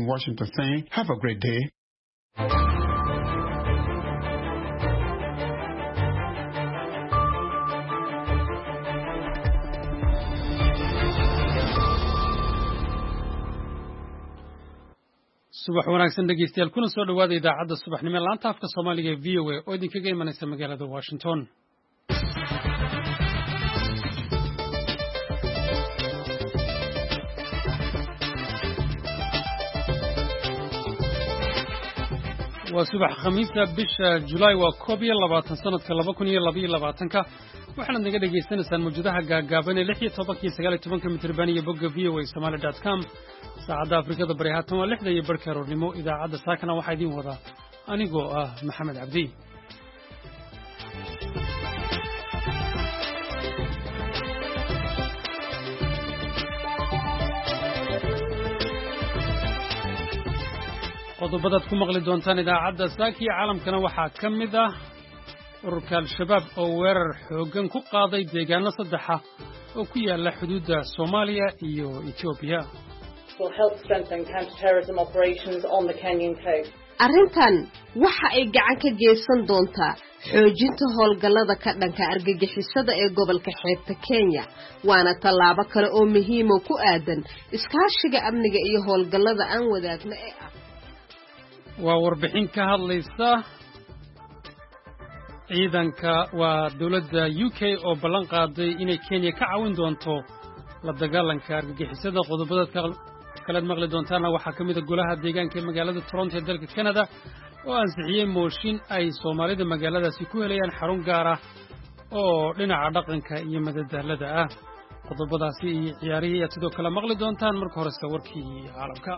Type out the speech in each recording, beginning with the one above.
Washington saying, have a great day. subax wanaagsan dhegeystayaal kuna soo dhawaada idaacadda subaxnimo ee laanta afka Soomaaliga ee VOA oo idinkaga imanaysa magaalada Washington. waa subax khamiisa bisha July waa 12 sanadka 2022 waxaana naga dhageysanaysaan mawjadaha gaagaaban ee 16 iyo 19 mitir iyo bogga voasomali.com saacadda Afrikada bari haatan waa 6 iyo barka roornimo idaacadda saakana waxaa idin wada anigoo ah Maxamed Cabdi. qodobadaad ku maqli doontaan idaacadda saaki caalamkana waxaa ka mid ah ururka al-shabaab oo weerar xoogan ku qaaday deegaano saddex ah oo ku yaala xuduudda Soomaaliya iyo Itoobiya. arrintan waxa ay gacan ka geysan doontaa xoojinta howlgallada ka dhanka argagixisada ee gobolka xeebta Kenya waana tallaabo kale oo muhiim ah ku aadan iskaashiga amniga iyo howlgallada aan wadaagna ee ah waa warbixin ka hadlaysa ciidanka waa dawladda UK oo ballan qaaday inay Kenya ka caawin doonto la dagaalanka argagixisada. qodobada kala maqli doontaana waxaa ka mid ah golaha deegaanka ee magaalada Toronto ee dalka Canada oo ansixiyay mooshin ay Soomaalida magaaladaasi ku helayaan xarun gaar ah oo dhinaca dhaqanka iyo madadaalada ah. qodobadaasi iyo ciyaarihii aad sidoo kale maqli doontaan marka hore warkii caalamka.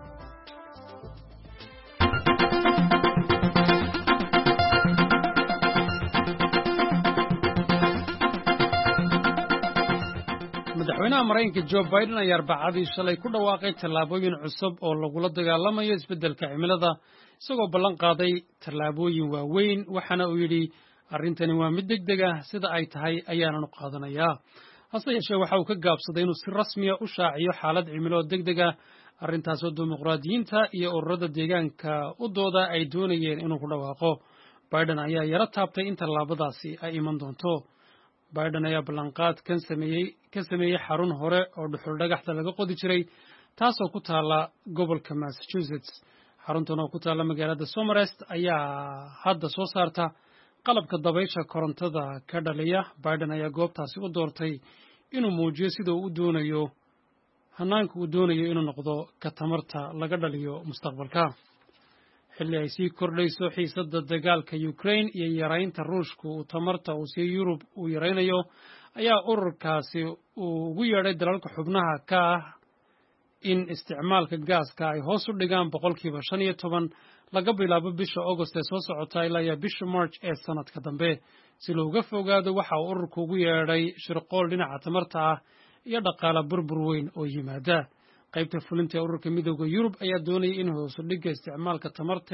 madaxweynaha Mareykanka Joe Biden ayaa Arbacadii shalay ku dhawaaqay tallaabooyin cusub oo lagula dagaalamayo isbeddelka cimilada isagoo ballan qaaday tallaabooyin waaweyn waxaana uu yidhi arrintani waa mid degdeg ah sida ay tahay ayaanu qaadanayaa. hase yeeshee waxa uu ka gaabsaday inuu si rasmi ah u shaaciyo xaalad cimilo degdeg ah arrintaasoo dimuqraadiyiinta iyo ururada deegaanka u dooda ay doonayeen inuu ku dhawaaqo. Biden ayaa yara taabtay in tallaabadaasi ay iman doonto. Biden ayaa ballanqaad ka sameeyay xarun hore oo dhuxul dhagaxda laga qodi jiray taasoo ku taala gobolka Massachusetts. xaruntan oo ku taala magaalada Somerset ayaa hadda soo saarta qalabka dabaysha korontada ka dhaliya. Biden ayaa goobtaasi u doortay inuu muujiyo sida uu doonayo hanaanka uu doonayo inuu noqdo ka tamarta laga dhaliyo mustaqbalka. xilli ay sii kordhayso xiisadda dagaalka Ukraine iyo yaraynta Ruushka uu tamarta uu si Yurub u yaraynayo ayaa ururkaasi ugu yeedhay dalalka xubnaha ka ah in isticmaalka gaaska ay hoos u dhigaan 15% laga bilaabo bisha August ee soo socota ilaa bisha March ee sanadka dambe si looga fogaado waxa uu ururku ugu yeedhay shirqool dhinaca tamarta ah iyo dhaqaale burbur weyn oo yimaada. qaybta fulinta ee ururka midowga Yurub ayaa doonayay in hoos u dhigga isticmaalka tamarta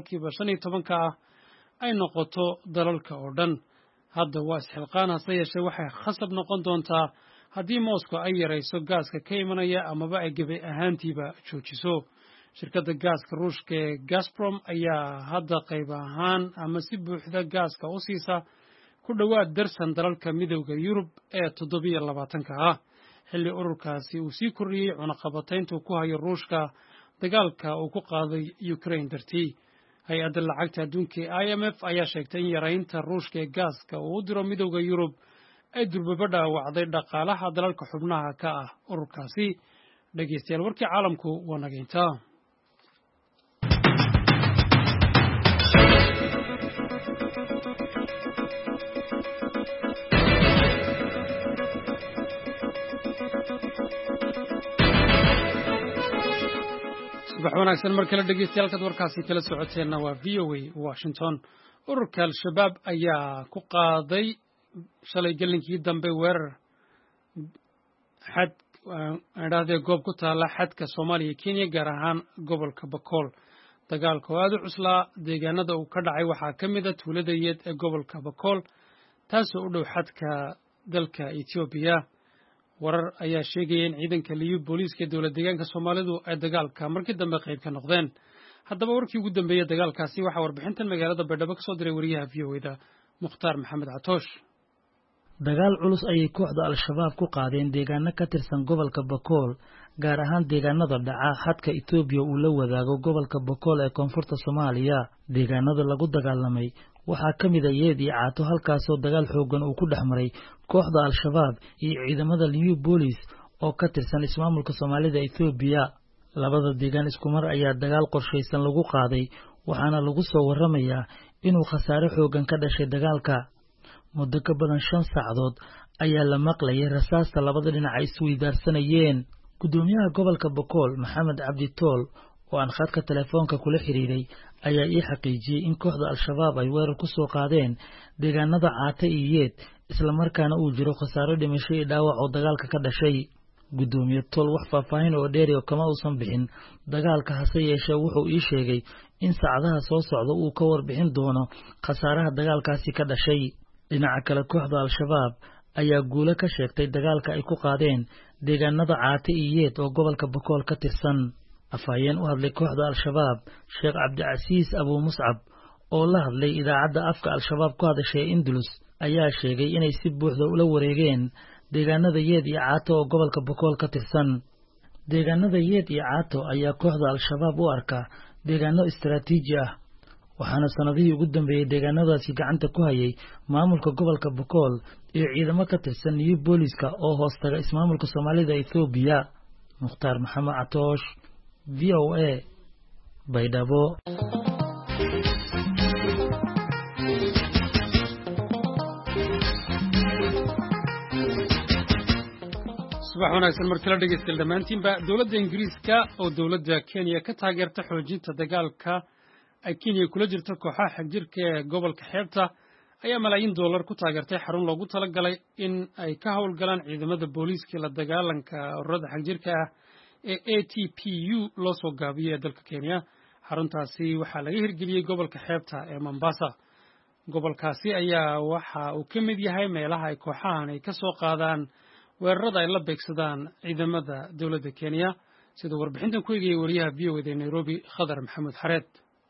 15% ah ay noqoto dalalka oo dhan. hadda waa isxilqaan hase yeeshee waxay khasab noqon doontaa haddii Moscow ay yarayso gaaska ka imanaya amaba ay gebi ahaantiiba joojiso. shirkadda gaaska Ruushka ee Gazprom ayaa hadda qayb ahaan ama si buuxda gaaska u siisa ku dhawaad darsan dalalka midowga Yurub ee 27 ah. xilli ururkaasi uu sii kordhiyay cunaqabataynta ku hayo Ruushka dagaalka uu ku qaaday Ukraine dartii. hay-adda lacagta adduunka ee IMF ayaa sheegtay in yaraynta Ruushka ee gaaska uu u diro midowga Yurub ay durbaba dhaawacday dhaqaalaha dalalka xubnaha ka ah ururkaasi. dhegeystayaal warkii caalamku waa nageyntaa. subax wanaagsan mar kale dhegeystayaal kad warkaasi kala socoteena waa VOA Washington. ururka al-shabaab ayaa ku qaaday shalay galinkii dambe weerar goob ku taala xadka Soomaaliya iyo Kenya gaar ahaan gobolka Bakool. dagaalka oo aad u cuslaa deegaanada uu ka dhacay waxaa ka mid ah tuulada ee gobolka Bakool taasoo u dhow xadka dalka Itoobiya. warar ayaa sheegaya in ciidanka liyu booliiska ee dowlad deegaanka Soomaalidu ay dagaalka markii dambe qayb ka noqdeen. haddaba warkii ugu dambeeyay dagaalkaasi waxaa warbixintan magaalada Baydhabo ka soo diray wariyaha VOA-da Mukhtaar Maxamed Catoosh. dagaal culus ayay kooxda al-shabaab ku qaadeen deegaano ka tirsan gobolka Bakool, gaar ahaan deegaanada dhaca xadka Itoobiya uu la wadaago gobolka Bakool ee koonfurta Soomaaliya. deegaanada lagu dagaalamay waxaa ka mid ah Yeed iyo Caato, halkaasoo dagaal xoogan uu ku dhex maray kooxda al-shabaab iyo ciidamada liyu booliis oo ka tirsan ismaamulka Soomaalida Itoobiya. labada deegaan isku mar ayaa dagaal qorshaysan lagu qaaday, waxaana lagu soo waramayaa inuu khasaare xoogan ka dhashay dagaalka. muddo ka badan 5 saacadood ayaa la maqlayay rasaasta labada dhinac ay isweydaarsanayeen. gudoomiyaha gobolka Bakool Maxamed Cabdi Tool oo aan khadka telefoonka kula xiriiray ayaa ii xaqiijiyay in kooxda al-shabaab ay weerar ku soo qaadeen deegaanada Caata iyo Yeed, isla markaana uu jiro khasaare dhimasho iyo dhaawac oo dagaalka ka dhashay. gudoomiye Tool wax faahfaahin oo dheeri oo kama uusan bixin dagaalka, hase yeeshee wuxuu ii sheegay in saacadaha soo socda uu ka warbixin doono khasaaraha dagaalkaasi ka dhashay. dhinaca kale kooxda al-shabaab ayaa guulo ka sheegtay dagaalka ay ku qaadeen deegaanada Caata iyo Yeed oo gobolka Bakool ka tirsan. afhayeen u hadlay kooxda al-shabaab Sheekh Cabdicasiis Abu Muscab oo la hadlay idaacadda afka al-shabaab ku hadashay Indulus ayaa sheegay inay si buuxda ula wareegeen deegaanada Yeed iyo Caato oo gobolka Bakool ka tirsan. deegaanada Yeed iyo Caato ayaa kooxda al-shabaab u arka deegaano istiraatiiji ah, waxaana sanadihii ugu dambeeyay deegaanadaasi gacanta ku hayay maamulka gobolka Bakool iyo ciidamo ka tirsan liyu booliiska oo hoos taga ismaamulka Soomaalida Itoobiya. Mukhtaar Maxamed Catoosh, VOA, Baydhabo. subax wanaagsan markii la dhegeystayaal dhammaantiinba. dowladda Ingiriiska oo dowladda Kenya ka taageerta xoojinta dagaalka ay Kenya kula jirto kooxaha xagjirka ee gobolka xeebta ayaa malaayiin dollar ku taageertay xarun loogu talagalay in ay ka howlgalaan ciidamada booliiska la dagaalanka ururada xagjirka ah ee ATPU loo soo gaabiyay ee dalka Kenya. xaruntaasi waxaa laga hirgeliyey gobolka xeebta ee Mombasa. gobolkaasi ayaa waxa uu ka mid yahay meelaha ay kooxahan ay ka soo qaadaan weerarada ay la beegsadaan ciidamada dowladda Kenya, sida warbixintan ku eegayay wariyaha VOA-da Nairobi Khadar Maxamed Xareed.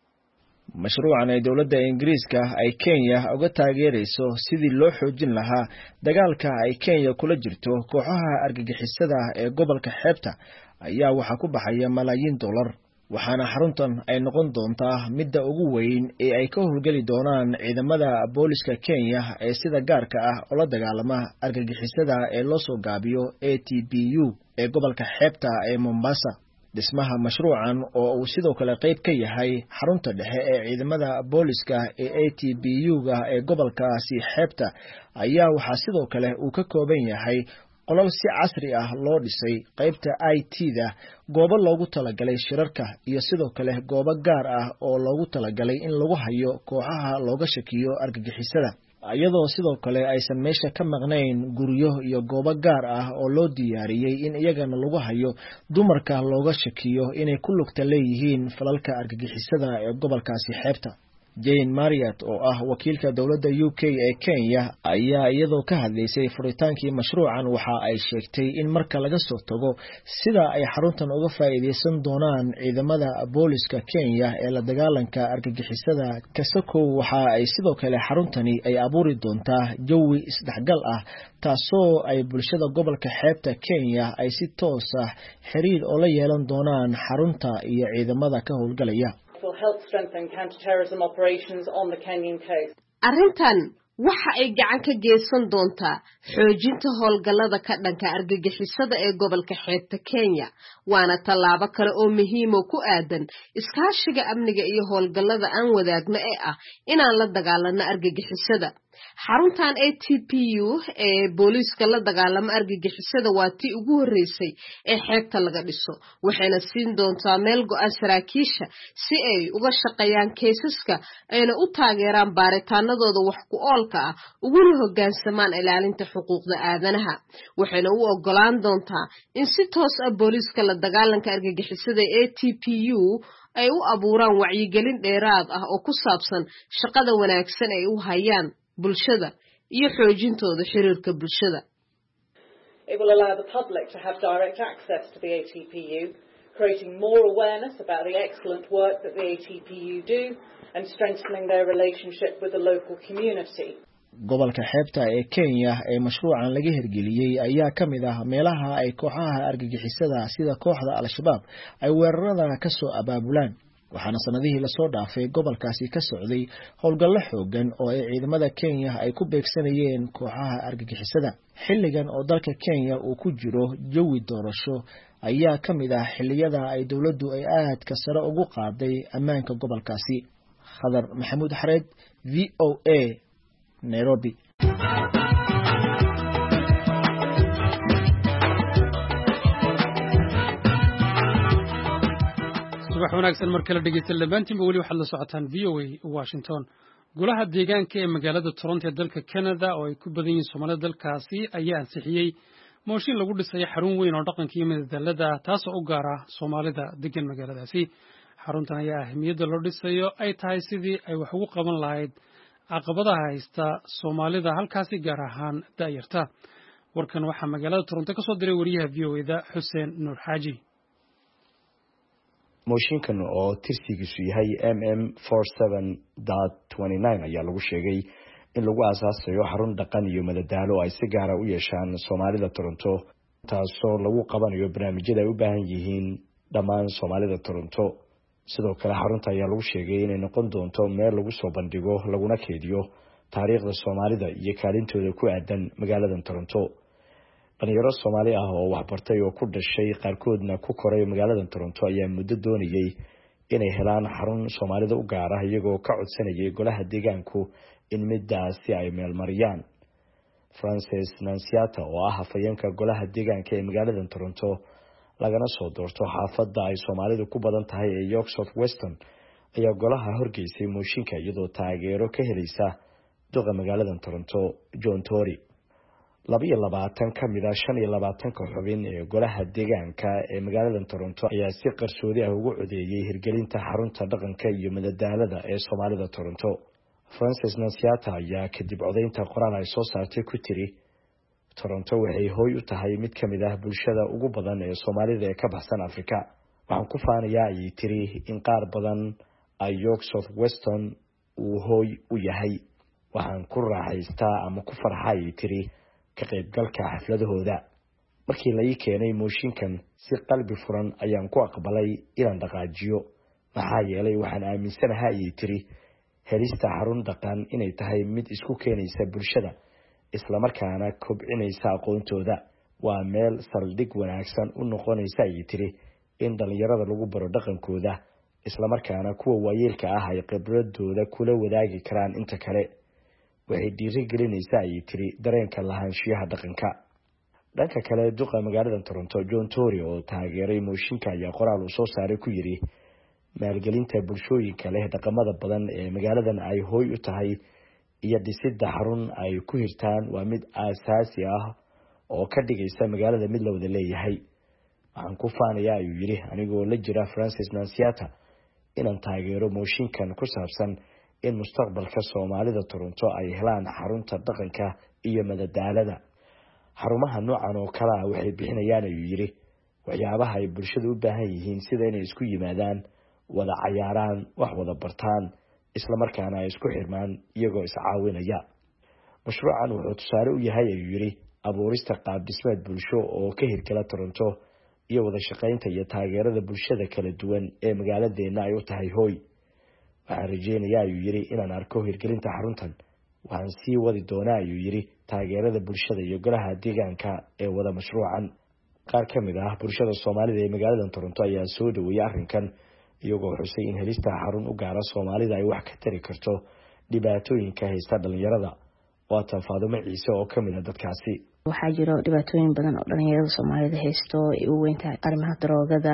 mashruucan ay dowladda Ingiriiska ay Kenya uga taageerayso sidii loo xoojin lahaa dagaalka ay Kenya kula jirto kooxaha argagixisada ee gobolka xeebta ayaa waxa ku baxaya malaayiin dollar, waxaana xaruntan ay noqon doontaa midda ugu weyn ee ay ka howlgeli doonaan ciidamada booliska Kenya ee sida gaarka ah oo la dagaalama argagixisada ee loo soo gaabiyo ATPU ee gobolka xeebta ee Mombasa. dhismaha mashruucan oo uu sidoo kale qayb ka yahay xarunta dhexe ee ciidamada booliska ee ATPU-ga ee gobolkaasi xeebta ayaa waxaa sidoo kale uu ka kooban yahay qolal si casri ah loo dhisay, qaybta IT-da, goobo loogu talagalay shirarka iyo sidoo kale goobo gaar ah oo loogu talagalay in lagu hayo kooxaha looga shakiyo argagixisada, iyadoo sidoo kale aysan meesha ka maqnayn guryo iyo goobo gaar ah oo loo diyaariyey in iyagana lagu hayo dumarka looga shakiyo inay ku lugta leeyihiin falalka argagixisada ee gobolkaasi xeebta. Jane Marriott oo ah wakiilka dowladda UK ee Kenya ayaa iyadoo ka hadlaysay furitaankii mashruucan waxa ay sheegtay in marka laga soo tago sida ay xaruntan uga faa'iideysan doonaan ciidamada booliska Kenya ee la dagaalanka argagixisada kasakow, waxa ay sidoo kale xaruntani ay abuuri doontaa jawi isdhexgal ah taasoo ay bulshada gobolka xeebta Kenya ay si toos ah xiriir oo la yeelan doonaan xarunta iyo ciidamada ka howlgalaya. arrintan waxa ay gacan ka geysan doontaa xoojinta howlgallada ka dhanka argagixisada ee gobolka xeebta Kenya, waana tallaabo kale oo muhiim ah ku aadan iskaashiga amniga iyo howlgallada aan wadaagno ee ah inaan la dagaalano argagixisada. xaruntan ATPU ee booliiska la dagaalama argagixisada waa tii ugu horeysay ee xeebta laga dhiso, waxayna siin doontaa meel go'an saraakiisha si ay uga shaqeeyaan kaysaska ayna u taageeraan baaritaanadooda wax ku oolka ah uguna hoggaansamaan ilaalinta xuquuqda aadanaha. waxayna u ogolaan doontaa in si toos ah booliiska la dagaalanka argagixisada ee ATPU ay u abuuraan wacyigelin dheeraad ah oo ku saabsan shaqada wanaagsan ay u hayaan bulshada iyo xoojintooda xiriirka bulshada. It will allow the public to have direct access to the ATPU, creating more awareness about the excellent work that the ATPU do and strengthening their relationship with the local community. gobolka xeebta ee Kenya ee mashruucan laga hirgeliyay ayaa kamid ah meelaha ay kooxaha argagixisada sida kooxda Al-Shabaab ay weerarada ka soo abaabulaan waxaana sanadihii la soo dhaafay gobolkaasi ka socday howlgallo xoogan oo ay ciidamada Kenya ay ku beegsanayeen kooxaha argagixisada xilligan oo dalka Kenya uu ku jiro jawi doorasho ayaa kamid ah xilliyada ay dawladdu ay aad ka sare ugu qaaday ammaanka gobolkaasi Khadar Maxamuud Xareed VOA Nairobi subax wanaagsan mar kale dhegeysan labaantiinba weli waxaad la socotaan VOA Washington golaha deegaanka ee magaalada Toronto ee dalka Canada oo ay ku badan yihiin Soomaalida dalkaasi ayaa ansixiyay mooshin lagu dhisayo xarun weyn oo dhaqanka iyo madadaalada taas oo u gaar ah Soomaalida degan magaaladaasi xaruntan ayaa ahmiyadda loo dhisayo ay tahay sidii ay wax ugu qaban lahayd caqabadaha haysta Soomaalida halkaasi gaar ahaan daayarta warkan waxaa magaalada Toronto ka soo diray wariyaha VOA-da Xuseen Nuur Xaaji mooshinkan oo tirsigiisu yahay MM47.29 ayaa lagu sheegay in lagu aasaasayo xarun dhaqan iyo madadaalo ay si gaar ah u yeeshaan Soomaalida Toronto taasoo lagu qabanayo barnaamijyada ay u baahan yihiin dhammaan Soomaalida Toronto sidoo kale xarunta ayaa lagu sheegay inay noqon doonto meel lagu soo bandhigo laguna keediyo taariikhda Soomaalida iyo kaalintooda ku aadan magaalada Toronto dhalinyaro Soomaali ah oo waxbartay oo ku dhashay qaarkoodna ku koray magaalada Toronto ayaa muddo doonayay inay helaan xarun Soomaalida u gaar ah iyagoo ka codsanayay golaha deegaanku in midaasi ay meel mariyaan Francis Nanciata oo ah hafayeenka golaha deegaanka ee magaalada Toronto lagana soo doorto xaafadda ay Soomaalidu ku badan tahay ee York South Weston ayaa golaha horgeysay mooshinka iyadoo taageero ka helaysa duqa magaalada Toronto John Tory 22 kamid ah 25 xubin ee golaha deegaanka ee magaalada Toronto ayaa si qarsoodi ah ugu codeeyay hirgelinta xarunta dhaqanka iyo madadaalada ee Soomaalida Toronto Francis Nanciata ayaa kadib codeynta qoraal ay soo saartay ku tiri Toronto waxay hooy u tahay mid kamid ah bulshada ugu badan ee Soomaalida ee ka baxsan Afrika waxaan ku faanayaa ay tiri in qaar badan ay York South Weston uu hooy u yahay waxaan ku raaxaystaa ama ku farxay tiri ka qaybgalka xafladahooda markii la ii keenay mooshinkan si qalbi furan ayaan ku aqbalay inaan dhaqaajiyo maxaa yeelay waxaan aaminsanahay ay tiri helista xarun dhaqan inay tahay mid isku keenaysa bulshada isla markaana kobcinaysa aqoontooda waa meel saldhig wanaagsan u noqonaysa ay tiri in dhalinyarada lagu baro dhaqankooda isla markaana kuwa waayeelka ah ay khibradooda kula wadaagi karaan inta kale waxay dhiirigelinaysaa ay tiri dareenka lahaanshiyaha dhaqanka dhanka kale duqa magaalada Toronto John Tory oo taageeray mooshinka ayaa qoraal uu soo saaray ku yiri maalgelinta bulshooyinka leh dhaqamada badan ee magaaladan ay hooy u tahay iyo dhisidda xarun ay ku hirtaan waa mid aasaasi ah oo ka dhigaysa magaalada mid la wada leeyahay waxaan ku faanayaa ayuu yiri anigoo la jira Francis Nanciata inaan taageero mooshinkan ku saabsan in mustaqbalka Soomaalida Toronto ay helaan xarunta dhaqanka iyo madadaalada xarumaha noocan oo kala waxay bixinayaan ayuu yiri waxyaabaha ay bulshadu u baahan yihiin sida inay isku yimaadaan wada cayaaraan wax wada bartaan isla markaana ay isku xirmaan iyagoo is caawinaya mashruucan wuxuu tusaale u yahay ayuu yiri abuurista qaab dhismeed bulsho oo ka hirgala Toronto iyo wada shaqaynta iyo taageerada bulshada kala duwan ee magaaladeena ay u tahay hooy waxaan rajeynayaa ayuu yiri inaan arko hirgelinta xaruntan waxaan sii wadi doonaa ayuu yiri taageerada bulshada iyo golaha deegaanka ee wada mashruucan qaar kamid ah bulshada Soomaalida ee magaalada Toronto ayaa soo dhaweeyay arrinkan iyagoo xusay in helista xarun u gaar ah Soomaalida ay wax ka tari karto dhibaatooyinka haysta dhalinyarada waa tan Faadumo Ciise oo kamid ah dadkaasi waxaa jiro dhibaatooyin badan oo dhalinyarada Soomaalida haysto ay u weyn tahay arrimaha daroogada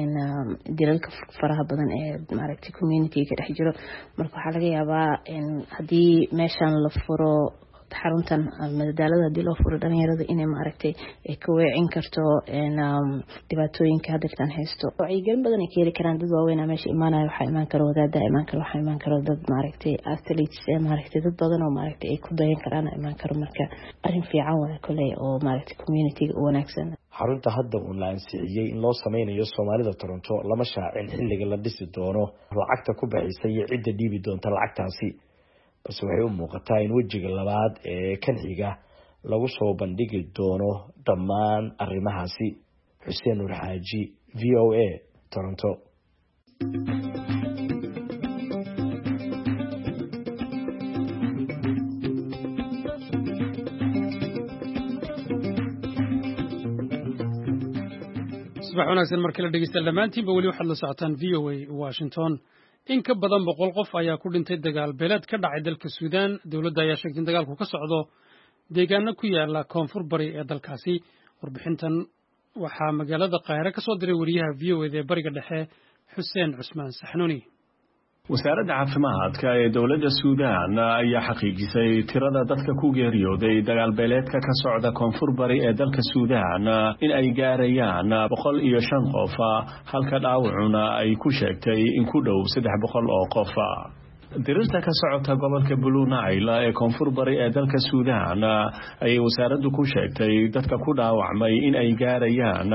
dilalka faraha badan ee community-ga dhex jiro marka waxaa laga yaabaa haddii meeshan la furo xaruntan madadaalada hadii loo furo dhalinyarada inay maaragtay ay ka weecin karto dhibaatooyinka hadirtan haysto wacyigelin badan ay ka heli karaan dad waaweyn meesha imaanaya waxaa imaan karo wadaada imaan karo waxaa imaan karo dad maaragtay athletes maaragtay dad badan oo maaragtay ay ku dayan karaan imaan karo marka arrin fiican waa kale oo maaragtay community-ga u wanaagsan xarunta hadda uu la ansixiyay in loo sameynayo Soomaalida Toronto lama shaacin xilliga la dhisi doono lacagta ku bixisay iyo cidda dhiibi doonta lacagtaasi bas waxay u muuqataa in wajiga labaad ee kan xiga lagu soo bandhigi doono dhammaan arrimahaasi Xuseen Nur Xaaji VOA Toronto subax wanaagsan markii la dhegeysta dhamaantiinba weli waxaad la socotaan VOA Washington in ka badan 100 qof ayaa ku dhintay dagaal beeleed ka dhacay dalka Suudaan dawladda ayaa sheegtay in dagaalku ka socdo deegaano ku yaala koonfur bari ee dalkaasi warbixintan waxaa magaalada Qaahire ka soo diray wariyaha VOA ee bariga dhexe Xuseen Cusmaan Saxnuuni wasaaradda caafimaadka ee dawladda Suudaan ayaa xaqiijisay tirada dadka ku geeriyooday dagaal beeleedka ka socda koonfur bari ee dalka Suudaan in ay gaarayaan 105 qof halka dhaawacuna ay ku sheegtay in ku dhow 300 oo qof dirirta ka socota gobolka Blue Nile ee koonfur bari ee dalka Suudaan ay wasaaraddu ku sheegtay dadka ku dhaawacmay in ay gaarayaan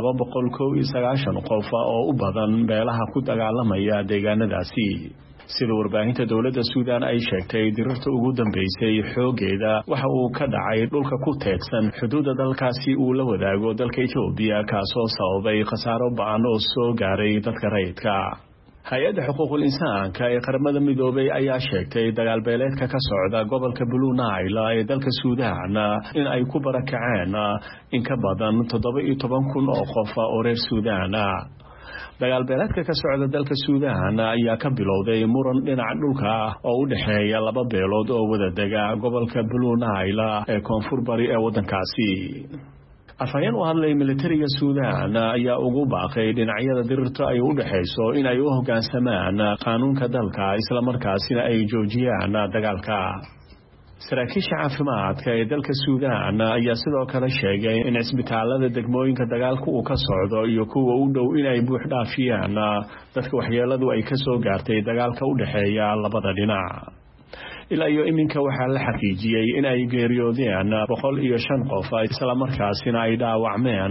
290 qof oo u badan meelaha ku dagaalamaya deegaanadaasi sida warbaahinta dawladda Suudaan ay sheegtay dirirta ugu dambeysay xoogeeda waxa uu ka dhacay dhulka ku teedsan xuduudda dalkaasi uu la wadaago dalka Itoobiya kaasoo sababay khasaaro ba'an oo soo gaaray dadka rayidka hay-adda xuquuqul insaanka ee qaramada midoobay ayaa sheegtay dagaal beeleedka ka socda gobolka Blue Nile ee dalka Suudaan in ay ku barakaceen in ka badan 17,000 oo qof oo reer Suudaan dagaal beeleedka ka socda dalka Suudaan ayaa ka bilowday muran dhinaca dhulka oo u dhaxeeya laba beelood oo wada dega gobolka Blue Nile ee koonfur bari ee wadankaasi afayeen u hadlay militariga Suudaan ayaa ugu baaqay dhinacyada dirirta ay u dhaxayso in ay u hoggaansamaan qaanuunka dalka isla markaasina ay joojiyaan dagaalka saraakiisha caafimaadka ee dalka Suudaan ayaa sidoo kale sheegay in isbitaalada degmooyinka dagaalku uu ka socdo iyo kuwa u dhow in ay buux dhaafiyaan dadka waxyeeladu ay ka soo gaartay dagaalka u dhaxeeya labada dhinac ilaa iyo iminka waxaa la xaqiijiyay in ay geeriyoodeen 105 qof isla markaasina ay dhaawacmeen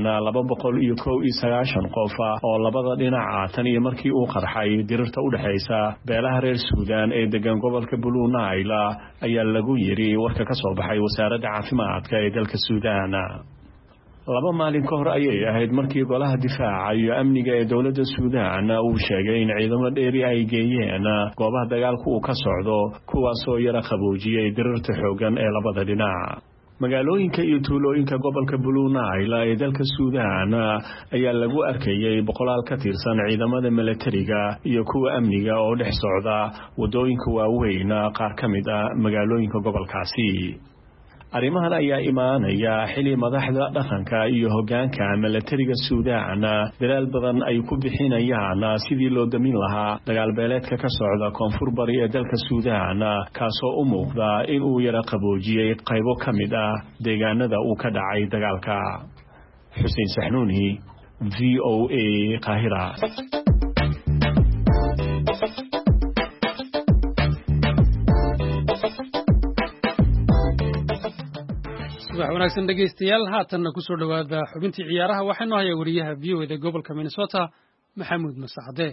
291 qof oo labada dhinac tan iyo markii uu qarxay dirirta u dhaxaysa beelaha reer Suudaan ee degan gobolka Blue Nile ayaa lagu yiri warka ka soo baxay wasaaradda caafimaadka ee dalka Suudaan laba maalin ka hor ayay ahayd markii golaha difaaca iyo amniga ee dawladda Suudaan uu sheegay in ciidamo dheeri ay geeyeen goobaha dagaalku uu ka socdo kuwaas oo yara qaboojiyay dirirta xoogan ee labada dhinac magaalooyinka iyo tuulooyinka gobolka Blue Nile ee dalka Suudaan ayaa lagu arkayay boqolaal ka tirsan ciidamada militariga iyo kuwa amniga oo dhex socda wadooyinka waaweyn qaar ka mid ah magaalooyinka gobolkaasi arrimahan ayaa imaanaya xili madaxda dhaqanka iyo hoggaanka militariga Suudaan dadaal badan ay ku bixinayaan sidii loo damin lahaa dagaal beeleedka ka socda koonfur bari ee dalka Suudaan kaasoo u muuqda in uu yara qaboojiyay qaybo ka mid ah deegaanada uu ka dhacay dagaalka Xuseen Saxnuuni VOA Qaahira subax wanaagsan dhegeystayaal haatanna ku soo dhawaada xubintii ciyaaraha waxaanu hayaa wariyaha VOA ee gobolka Minnesota Maxamuud Masacade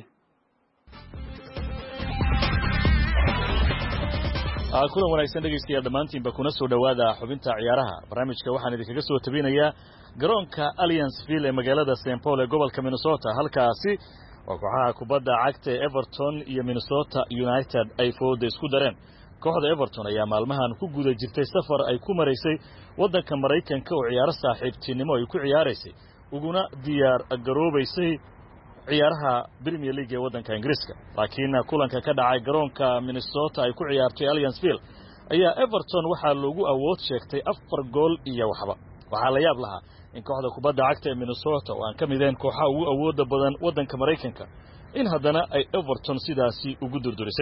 kulan wanaagsan dhegeystayaal dhamaantiinba kuna soo dhawaada xubinta ciyaaraha barnaamijka waxaan idinkaga soo tabinayaa garoonka Allianceville ee magaalada St Paul ee gobolka Minnesota halkaasi oo kooxaha kubadda cagta Everton iyo Minnesota United ay fooda isku dareen kooxda Everton ayaa maalmahan ku guda jirtay safar ay ku mareysay wadanka Mareykanka oo ciyaar saaxiibtinimo ay ku ciyaaraysay uguna diyaar garoobaysay ciyaaraha Premier League ee wadanka Ingiriiska laakiin kulanka ka dhacay garoonka Minnesota ay ku ciyaartay Allianceville ayaa Everton waxaa loogu awood sheegtay 4 gool iyo waxba waxaa la yaab lahaa in kooxda kubadda cagta ee Minnesota oo aan ka mideen kooxaha ugu awooda badan wadanka Mareykanka in haddana ay Everton sidaasi ugu durdurisay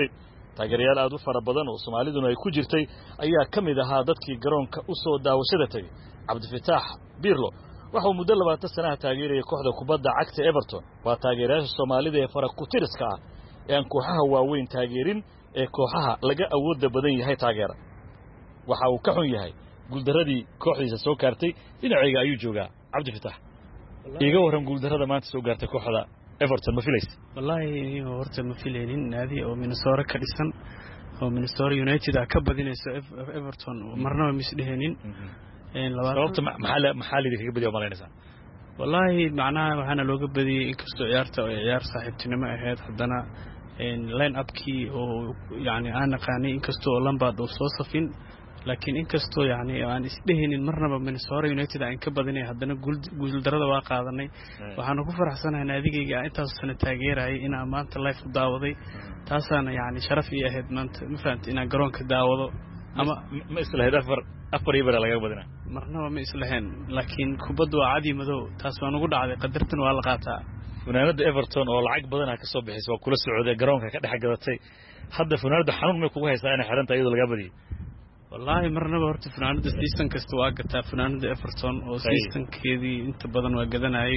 taageerayaal aad u fara badan oo Soomaaliduna ay ku jirtay ayaa kamid ahaa dadkii garoonka u soo daawashada tagay Cabdifataax Birlo waxa uu muddo 20 sano taageerayay kooxda kubadda cagta Everton waa taageerayaasha Soomaalida ee fara ku tiriska ah ee aan kooxaha waaweyn taageerin ee kooxaha laga awood badan yahay taageera waxa uu ka xun yahay guuldaradii kooxdiisa soo gaartay dhinacayga ayuu joogaa Cabdifataax iga waran guuldarada maanta soo gaartay kooxda Everton ma filays wallahi horta ma filaynin naadi oo Minnesota ka dhisan oo Minnesota United ka badinayso Everton marnaba mis dheheenin sababta maxaa kaga badiyo malaynaysa wallahi macnaha waxaana looga badiyay inkastoo ciyaarta oo ciyaar saaxiibtinimo ahayd haddana line upkii oo yani aan naqaanay inkastoo Lampard oo soo safin laakiin inkastoo yani aan isdheheenin marnaba Minnesota United aan ka badinay haddana guul darada waa qaadanay waxaan ku faraxsanahay nadigayga intaas sano taageeray in aan maanta live u daawaday taasana yani sharaf ii ahayd maanta ma fahanti in aan garoonka daawado ama ma islahayd afar ibara laga badina marnaba ma islahayn laakiin kubaddu waa cadi madow taas waan ugu dhacday qadartan waa la qaataa funaanada Everton oo lacag badan ka soo bixisay waa kula socday garoonka ka dhex gadatay hadda funaanada xanuun ma kugu haysaa in xiranta iyadoo laga badiyay wallahi marnaba horta funaanada season kasta waa gataa funaanada Everton oo seasonkeedii inta badan waa gadanayay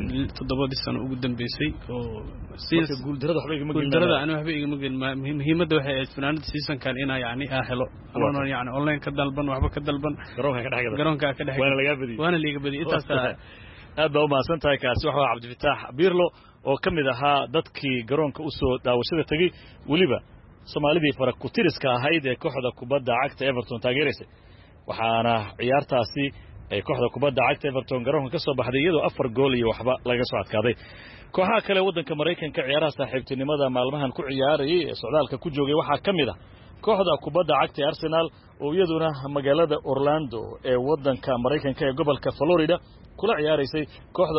7 sano ugu dambeysay oo season guuldarada waxba igama gelin muhiimadda waxay ahayd funaanada season kan ina yani helo ama yani online ka dalban waxba ka dalban garoonka ka dhex waana laga badiyay intaas aad baa u mahadsantahay kaasi waxa Cabdifataax Birlo oo kamid ahaa dadkii garoonka u soo daawashada tagay waliba Soomaalidii fara ku tiriska ahayd ee kooxda kubadda cagta Everton taageeraysay waxaana ciyaartaasi ay kooxda kubadda cagta Everton garoonka ka soo baxday iyadoo 4 gool iyo waxba laga soo adkaaday kooxaha kale wadanka Mareykanka ciyaaraha saaxiibtinimada maalmahan ku ciyaarayay ee socdaalka ku joogay waxaa kamid ah kooxda kubadda cagta Arsenal oo iyaduna magaalada Orlando ee wadanka Mareykanka ee gobolka Florida kula ciyaaraysay kooxda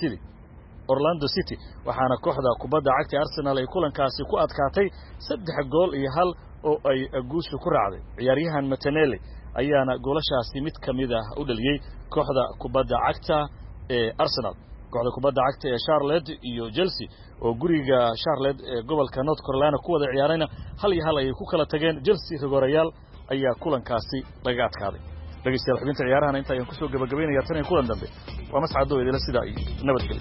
Orlando City waxaana kooxda kubadda cagta Arsenal ay kulankaasi ku adkaatay 3 gool iyo 1 oo ay guusha ku raacday ciyaaryahan Martinelli ayaana goolashaasi mid kamid ah u dhaliyay kooxda kubadda cagta ee Arsenal kooxda kubadda cagta ee Charlotte iyo Chelsea oo guriga Charlotte ee gobolka North Carolina ku wada ciyaarayna 1-1 ay ku kala tageen Chelsea rigorayaal ayaa kulankaasi laga adkaaday dhageystayaal xubinta ciyaaraha inta ayaan ku soo gabagabeynaya tan kulan dambe waa mas'aado idila sida ay nabadgelyo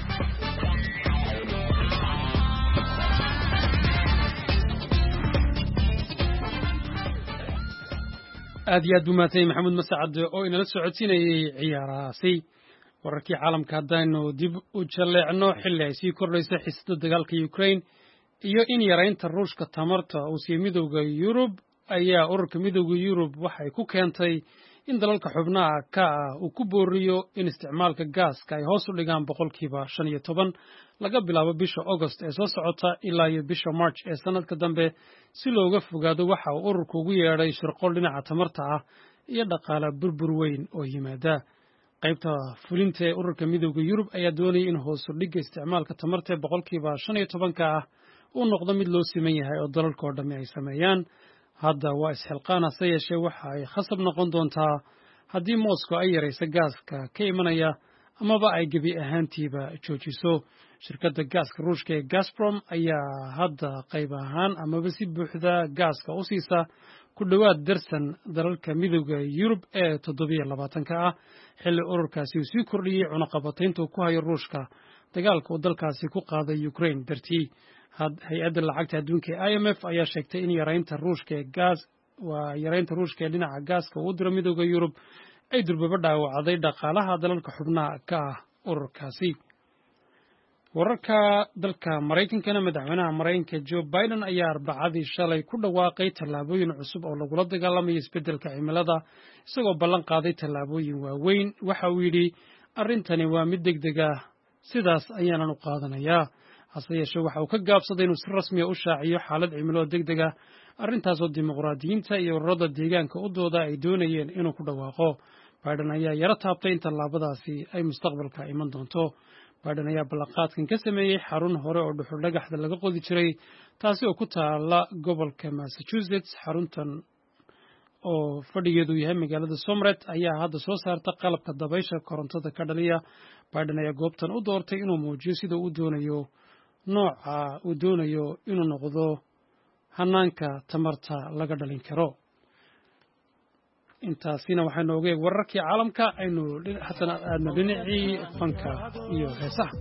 aad iyo aad buu maatay maxamuud masacad oo inala socodsiinayay ciyaarahaasi wararkii caalamka haddaynu dib u jaleecno xilli ay sii kordhaysa xiisada dagaalka Ukraine iyo in yaraynta ruushka tamarta uu sii midowga Yurub ayaa ururka midowga Yurub waxay ku keentay in dalalka xubnaha ka uu ku booriyo in isticmaalka gaaska ay hoos u dhigaan 15% laga bilaabo bisha August ee soo socota ilaa iyo bisha March ee sanadka dambe si looga fogaado waxa uu ururku ugu yeedhay shirqool dhinaca tamarta ah iyo dhaqaale burbur weyn oo yimaada qaybta fulinta ee ururka midowga Yurub ayaa doonayay in hoos u dhigga isticmaalka tamarta 15% ah uu noqdo mid loo siman yahay oo dalalka oo dhammi ay sameeyaan hadda waa isxilqaan hase yeeshee waxa ay khasab noqon doontaa haddii Moscow ay yarayso gaaska ka imanaya amaba ay gebi ahaantiiba joojiso shirkadda gaaska ruushka ee Gazprom ayaa hadda qayb ahaan amaba si buuxda gaaska u siisa ku dhawaad darsan dalalka midowga Yurub ee 27 ah xilli ururkaasi uu sii kordhiyay cunaqabataynta ku hayo ruushka dagaalka uu dalkaasi ku qaaday Ukraine dartii hay-adda lacagta adduunka ee IMF ayaa sheegtay in yaraynta ruushka ee dhinaca gaaska uu diro midowga Yurub ay durbaba dhaawacday dhaqaalaha dalalka xubnaha ka ah ururkaasi wararka dalka Mareykankana madaxweynaha Mareykanka Joe Biden ayaa Arbacadii shalay ku dhawaaqay tallaabooyin cusub oo lagula dagaallamayo isbeddelka cimilada isagoo ballan qaaday tallaabooyin waaweyn waxa uu yidhi arrintani waa mid degdeg ah sidaas ayaanan u qaadanayaa hase yeeshee waxa uu ka gaabsaday inuu si rasmi ah u shaaciyo xaalad cimilo degdeg ah arrintaasoo dimuqraadiyiinta iyo ururada deegaanka u dooda ay doonayeen inuu ku dhawaaqo Biden ayaa yara taabtay in tallaabadaasi ay mustaqbalka iman doonto Biden ayaa ballanqaadkan ka sameeyay xarun hore oo dhuxul dhagaxda laga qodi jiray taasi oo ku taala gobolka Massachusetts xaruntan oo fadhigeedu yahay magaalada Somerset ayaa hadda soo saarta qalabka dabaysha korontada ka dhaliya Biden ayaa goobtan u doortay inuu muujiyo sida uu doonayo nooca uu doonayo inuu noqdo hanaanka tamarta laga dhalin karo. intaasina waxaynu ogeey wararkii caalamka aynu haddana aadna dhinacii fanka iyo heesaha.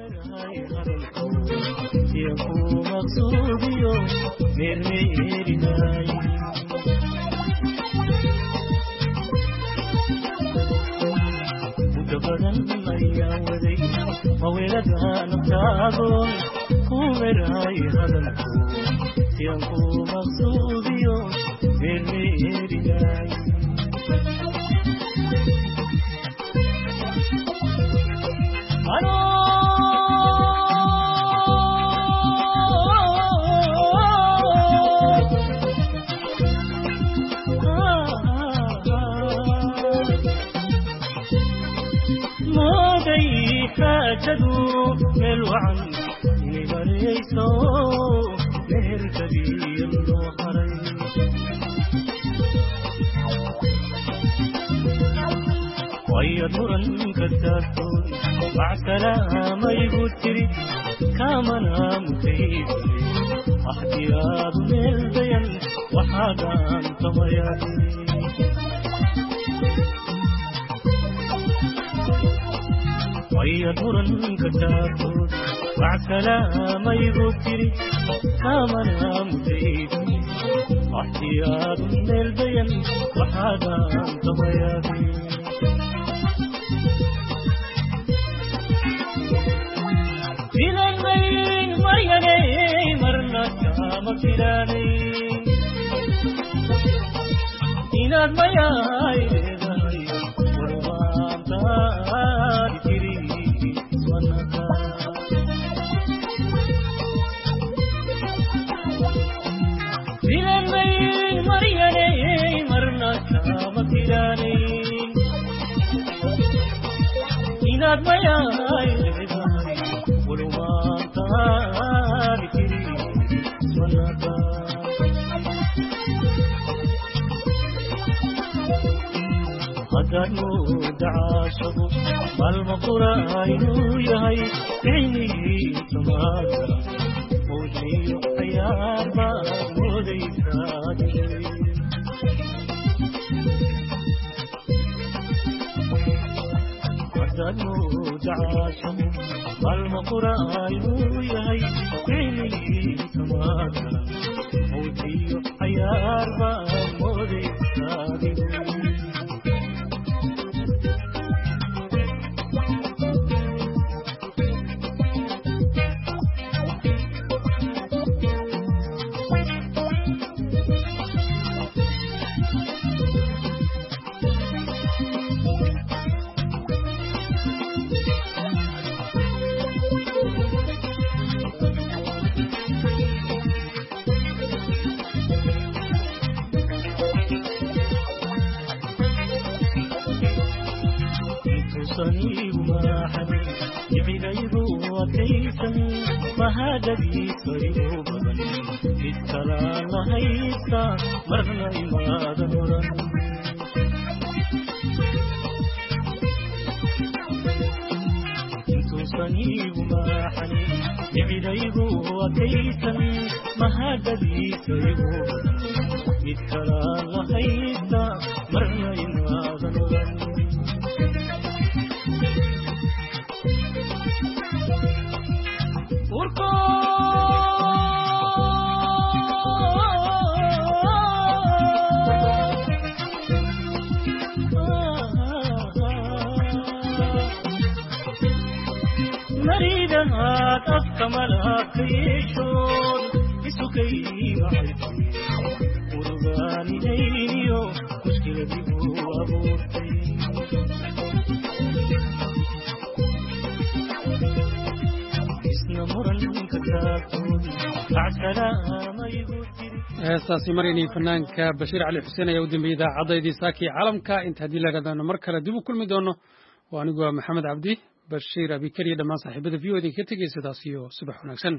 heestaasi marinii fanaanka Bashiir Cali Xuseen ayaa u dambeeyay idaacadaydii saakii caalamka inta haddii laga doono mar kale dib u kulmi doono waa anigu waa Maxamed Cabdi Bashiir Abikar iyo dhammaan saaxiibada VOD ka tegay sidaas iyo subax wanaagsan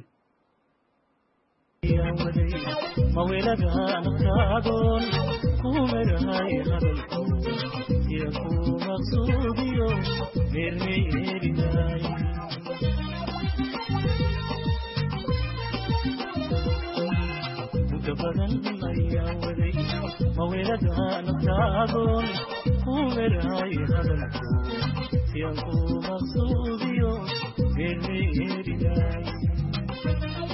badan ayaa waday mawelada naftaadon umeray hadalku siyan ku maqsuudiyo geermeerinay